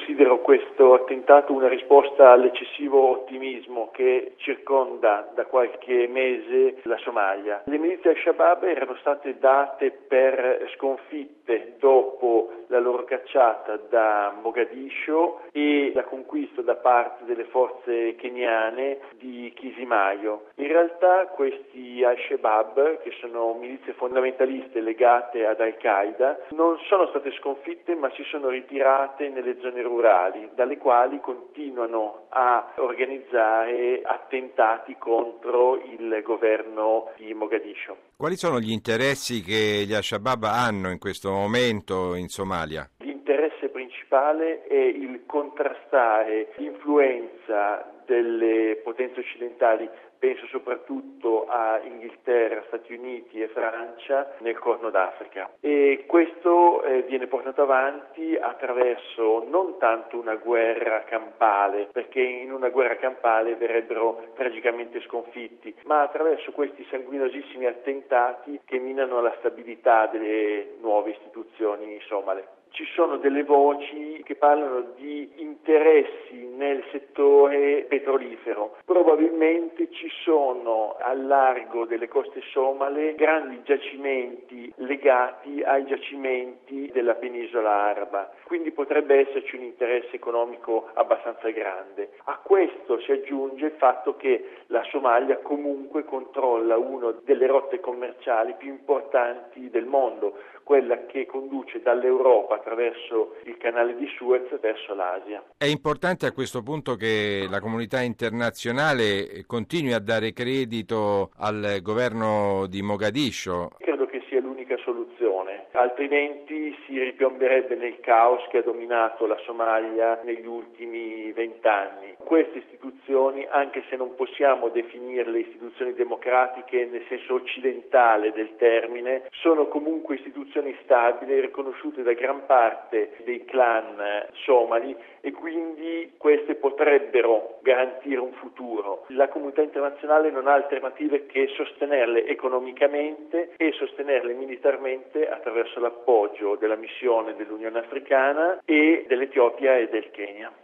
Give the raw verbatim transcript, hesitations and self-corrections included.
considero questo attentato una risposta all'eccessivo ottimismo che circonda da qualche mese la Somalia. Le milizie al-Shabaab erano state date per sconfitte dopo la loro cacciata da Mogadiscio e la conquista da parte delle forze keniane di Kisimayo. In realtà questi al-Shabaab, che sono milizie fondamentaliste legate ad Al-Qaeda, non sono state sconfitte ma si sono ritirate nelle zone rurali, dalle quali continuano a organizzare attentati contro il governo di Mogadiscio. Quali sono gli interessi che gli al-Shabaab hanno in questo momento in Somalia? L'interesse principale è il contrastare l'influenza delle potenze occidentali, penso soprattutto a Inghilterra, Stati Uniti e Francia nel Corno d'Africa, e questo eh, viene portato avanti attraverso non tanto una guerra campale, perché in una guerra campale verrebbero tragicamente sconfitti, ma attraverso questi sanguinosissimi attentati che minano la stabilità delle nuove istituzioni somale. Ci sono delle voci che parlano di interessi nel settore petrolifero. Probabilmente ci sono al largo delle coste somale grandi giacimenti legati ai giacimenti della penisola araba, quindi potrebbe esserci un interesse economico abbastanza grande. A questo si aggiunge il fatto che la Somalia comunque controlla una delle rotte commerciali più importanti del mondo, quella che conduce dall'Europa attraverso il canale di Suez verso l'Asia. È importante a questo punto che la comunità internazionale continui a dare credito al governo di Mogadiscio. Credo che sia l'unica soluzione, altrimenti si ripiomberebbe nel caos che ha dominato la Somalia negli ultimi vent'anni. Queste istituzioni, anche se non possiamo definirle istituzioni democratiche nel senso occidentale del termine, sono comunque istituzioni stabili riconosciute da gran parte dei clan somali e quindi queste potrebbero garantire un futuro. La comunità internazionale non ha alternative che sostenerle economicamente e sostenerle militarmente attraverso l'appoggio della missione dell'Unione Africana e dell'Etiopia e del Kenya.